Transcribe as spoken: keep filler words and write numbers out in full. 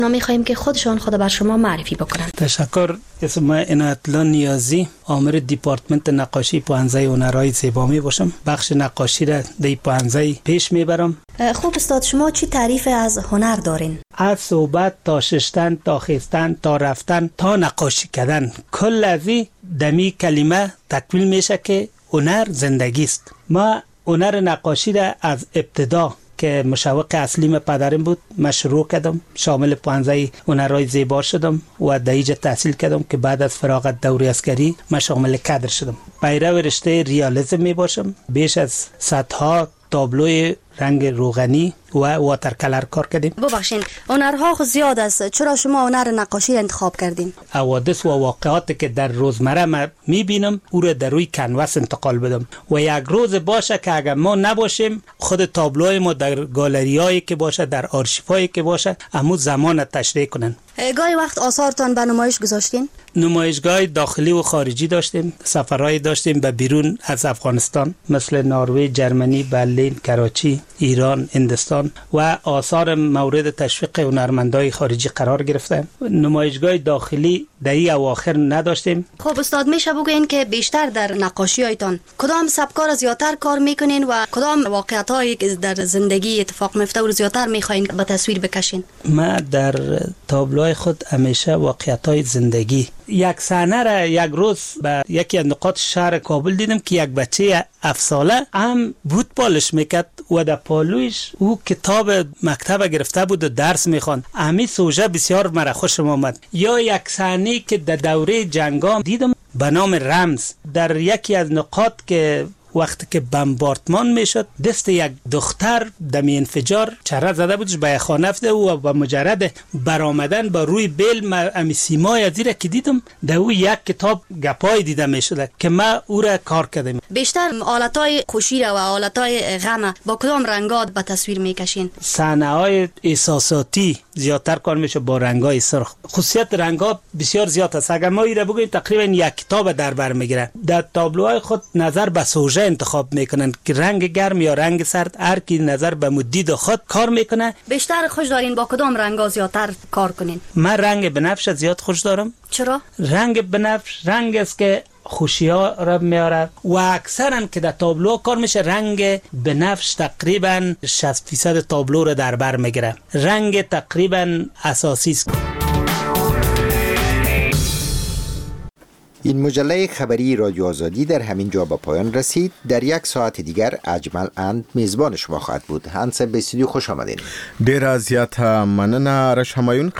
می‌خوایم که خودشان خود بر شما معرفی بکنند. تشکر. اسم من عنایت‌الله نیازی، آمر دیپارتمنت نقاشی پوهنځی هنرهای زیبا می باشم. بخش نقاشی را در پوهنځی پیش میبرم. خوب استاد، شما چی تعریف از هنر دارین؟ از صحبت تا ششتن تا خیستن تا رفتن تا نقاشی کردن، کل ازی دمی کلمه تکمیل میشه که هنر زندگی است. ما هنر نقاشی را از ابتدا که مشوق اصلی من پدرم بود من شروع کردم، شامل پوهنځی هنرهای زیبا شدم و در اینجا تحصیل کردم که بعد از فراغت دوره عسکری من شامل کادر شدم. پیرو رشته ریالیسم می باشم. بیش از صدها تابلوی رنگ روغنی و واتر کلر کار کردیم. ببخشین، هنرها خود زیاد است، چرا شما هنر نقاشی را انتخاب کردین؟ حوادث و واقعاتی که در روزمره ما میبینم او را در روی کنواس انتقال بدم و یک روز باشه که اگر ما نباشیم خود تابلوهای ما در گالریایی که باشه، در آرشیفایی که باشه، همون زمان تشریح کنن. گاهی وقت آثارتان به نمایش گذاشتین؟ نمایشگاه داخلی و خارجی داشتیم، سفرهای داشتیم به بیرون از افغانستان مثل نروژ، جرمنی، برلین، کراچی، ایران، هندوستان و آثار مورد تشویق هنرمندای خارجی قرار گرفته. نمایشگاه داخلی در این اواخر نداشتیم. خب استاد، میشه بگوین که بیشتر در نقاشی هایتان کدام سبکار زیادتر کار میکنین و کدام واقعیت هایی که در زندگی اتفاق میفته و زیادتر میخواین به تصویر بکشین؟ ما در تابلوهای خود همیشه واقعیت های زندگی، یک صحنه را یک روز به یکی از نقاط شهر کابل دیدم که یک بچه هفت ساله هم بود پالش میکرد و در پالویش او کتاب مکتب گرفته بود و درس میخواند. همین سوژه بسیار مرا خوشم آمد. یا یک صحنه که در دوره جنگام دیدم به نام رمز، در یکی از نقاط که وقتی که بمباردمان میشد دست یک دختر دمی انفجار چره زده بودش به خانه افته و با مجرد برآمدن با روی بیل امی سیمای از ایره که دیدم در او یک کتاب گپای دیده میشد که ما او را کار کردم. بیشتر آلتای خوشی و آلتای غم با کدام رنگات به تصویر میکشین؟ صحنه های احساساتی زیادتر کار میشه با رنگای سرخ. خصوصیت رنگا بسیار زیاد است. اگر ما ایره بگوییم تقریبا یک کتاب در بر میگیره. در تابلوهای خود نظر به سوژه انتخاب میکنن که رنگ گرم یا رنگ سرد، هر کی نظر به مدید خود کار میکنه. بیشتر خوش دارین با کدام رنگا زیادتر کار کنین؟ من رنگ بنفش زیاد خوش دارم. چرا؟ رنگ بنفش رنگ است که خوشی ها را میاره و اکثرا که در تابلو کار میشه رنگ بنفش تقریبا شصت فیصد تابلو را در بر میگیره. رنگ تقریبا اساسی است. این مجله خبری رادیو آزادی در همین جا به پایان رسید. در یک ساعت دیگر اجمل اند میزبان شما خواهد بود. هنس به استودیو خوش آمدین. ډیر زیات مننه رش همایون.